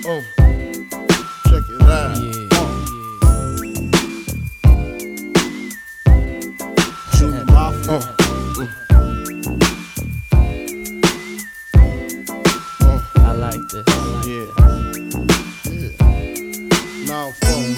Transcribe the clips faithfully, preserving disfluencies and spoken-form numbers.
Uh, check it out. Yeah. Junior Mafia. Uh, uh, I like this. yeah. Yeah. Now phone.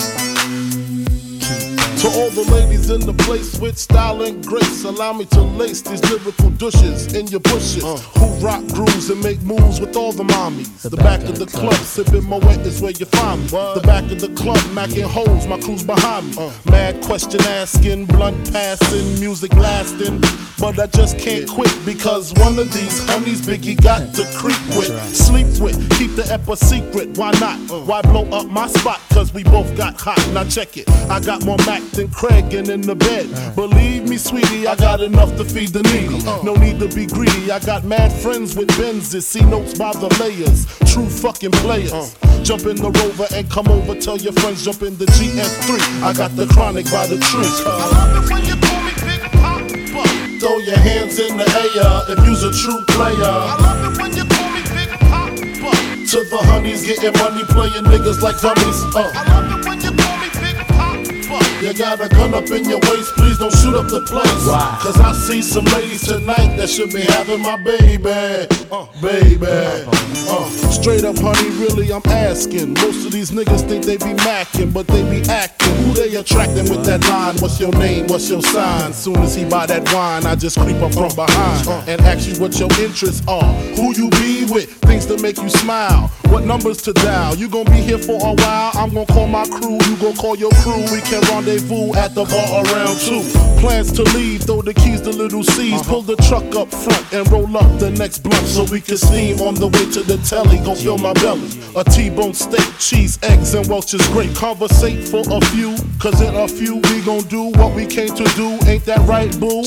To all the ladies in the place with style and grace, allow me to lace these lyrical douches in your bushes. Uh. Who rock grooves and make moves with all the mommies. The, the back, back of the, the club, club sipping Moet is where you find me. What? The back of the club, macking yeah. holes, my crew's behind me. Uh. Mad question asking, blunt passing, music lasting. But I just can't yeah. quit because one of these honeys Biggie got to creep with, right. sleep with, keep the ep a secret. Why not? Uh. Why blow up my spot? Cause we both got hot. Now check it. I got more Mac than Craig and in the bed. Uh. Believe me, sweetie, I got enough to feed the needy. Uh. No need to be greedy. I got mad friends with Benzes, see notes by the layers. True fucking players. Uh. Jump in the Rover and come over. Tell your friends jump in the G F three. I got the chronic by the tree. Uh. I love it when you call me Big Papa. Throw your hands in the air if you's a true player. I love it when you call me Big Papa. To the honeys getting money, playing niggas like dummies. Uh. I love it when you call me Big Papa. You got a gun up in your waist, please don't shoot up the place. Wow. Cause I see some ladies tonight that should be having my baby. Uh, baby. Uh, straight up, honey, really, I'm asking. Most of these niggas think they be macking, but they be acting. Who they attracting with that line? What's your name? What's your sign? Soon as he buy that wine, I just creep up from behind and ask you what your interests are. Who you be with? Things to make you smile. What numbers to dial? You gon' be here for a while. I'm gon' call my crew. You gon' call your crew. We can rendezvous at the bar around two. Plans to leave, throw the keys to little C's. Uh-huh. Pull the truck up front and roll up the next blunt so we can steam on the way to the telly. Gon' fill my belly. A T-bone steak, cheese, eggs, and Welch's grape. Conversate for a few, cause in a few we gon' do what we came to do. Ain't that right, boo?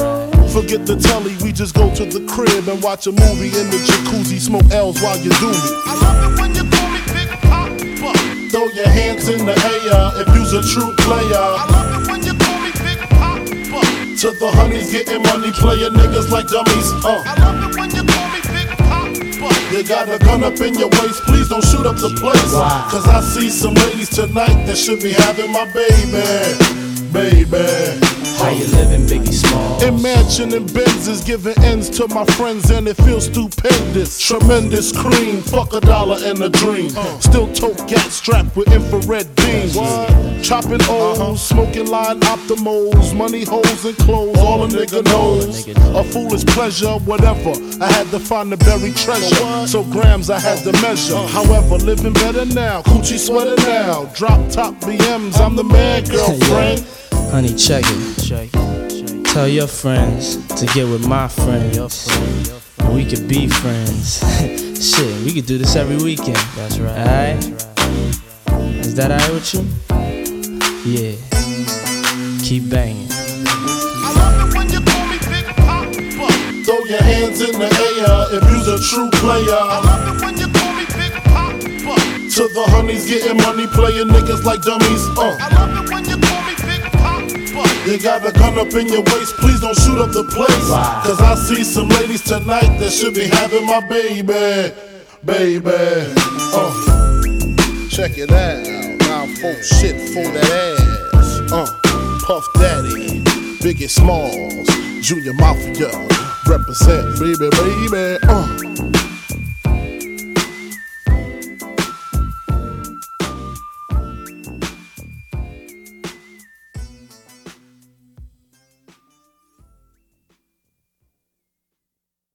Forget the telly, we just go to the crib and watch a movie in the jacuzzi. Smoke L's while you do me. I love it when you call me Big Papa. Throw your hands in the air if you's a true player. I love it when you call me Big Papa. To the honeys getting money, playing niggas like dummies. Uh. I love it when you call me Big Papa. You got a gun up in your waist, please don't shoot up the place. Wow. Cause I see some ladies tonight that should be having my baby. Baby. How you living, Biggie Smalls? Imagine and Benz is giving ends to my friends and it feels stupendous. Tremendous cream, fuck a dollar and a dream. Uh. Still tote gat strapped with infrared beams. What? Chopping O's, uh-huh. smoking line optimals, money holes and clothes, all a nigga knows. A foolish pleasure, whatever. I had to find the buried treasure, so grams I had to measure. Uh. However, living better now, coochie sweater now. Drop top B Ms, I'm the man, girlfriend. Honey, check it. check it. Tell your friends to get with my friends. Your friend, your friend. And we could be friends. Shit, we could do this every weekend. That's right. Alright? Right. Is that alright with you? Yeah. Keep banging. I love it when you call me Big Papa. Throw your hands in the air if you's a true player. I love it when you call me Big Papa. To the honeys getting money, playing niggas like dummies. Uh. I love it when you call me Big Papa. You got a gun up in your waist, please don't shoot up the place. Wow. Cause I see some ladies tonight that should be having my baby. Baby. Uh. Check it out. Now folk shit for that ass. Uh. Puff Daddy, Biggie Smalls, Junior Mafia. Represent, baby, baby. Uh.